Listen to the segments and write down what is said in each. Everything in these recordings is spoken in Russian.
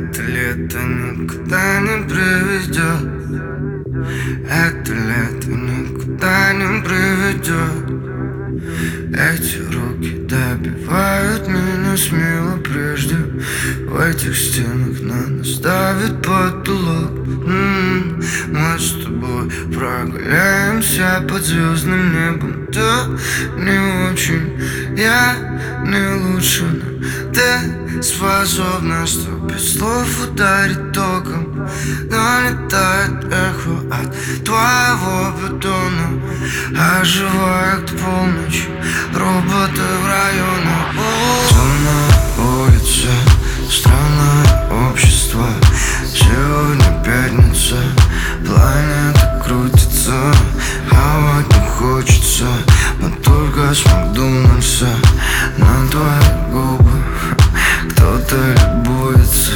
Это лето никуда не приведет. Это лето никуда не приведет. Эти руки добивают меня смело прежде. В этих стенах на нас давит потолок. Мы с тобой прогуляемся под звездным небом. Ты не очень, я не лучше, но ты способна, что без слов ударить током. Налетает эхо от твоего бетона, оживая к полночи роботы в районах. Темная улица, странное общество. Сегодня пятница, планета крутится. Хавать не хочется, но только с Макдональдса. На твои губы кто-то любуется.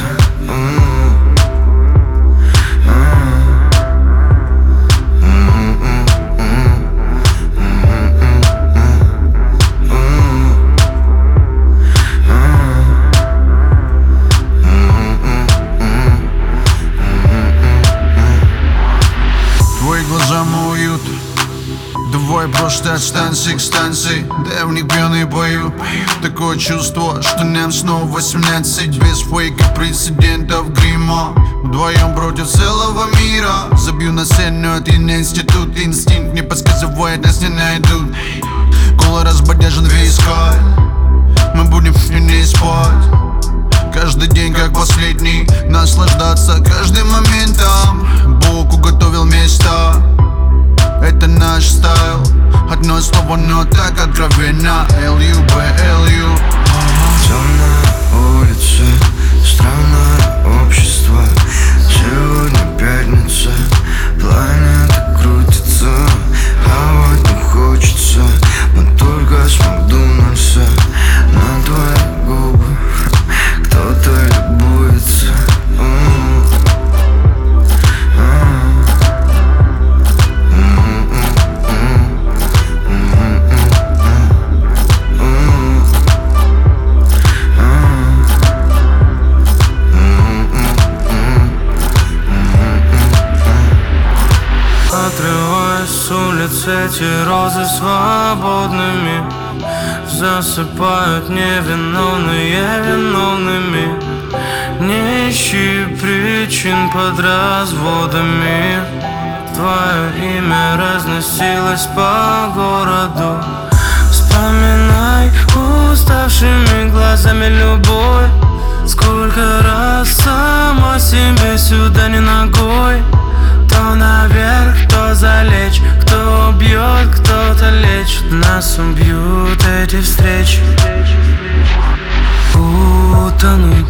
Глаза мой уют. Давай просто от станции к станции. Да я в них пьяный пою. Такое чувство, что нам снова 18. Без фейка, прецедентов, грима. Вдвоем против целого мира. Забью на сцену, это не институт. Инстинкт не подсказывает, нас не найдут. Голо разбодяжен виска. Мы будем не спать. Каждый день как последний. Наслаждаться каждым моментом. Бог уготовил место. Это наш стайл. Одно слово, но так откровенно. L.U.B. L.U. Темная улица, странное общество. Сегодня пятница, планета крутится. Хавать не хочется, но только с Макдональдса. На твои губы кто-то любуется. Отрываясь с улицы, эти розы свободными засыпают невиновные виновными. Не ищи причин под разводами. Твое имя разносилось по городу. Вспоминай уставшими глазами любовь. Сколько раз сама себе сюда не ногой. Кто наверх, кто залечь, кто убьет, кто-то лечит. Нас убьют эти встречи. Утонуть,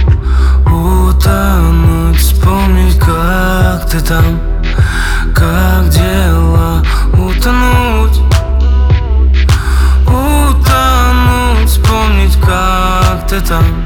утонуть, вспомнить, как ты там, как дела. Утонуть, утонуть, вспомнить, как ты там.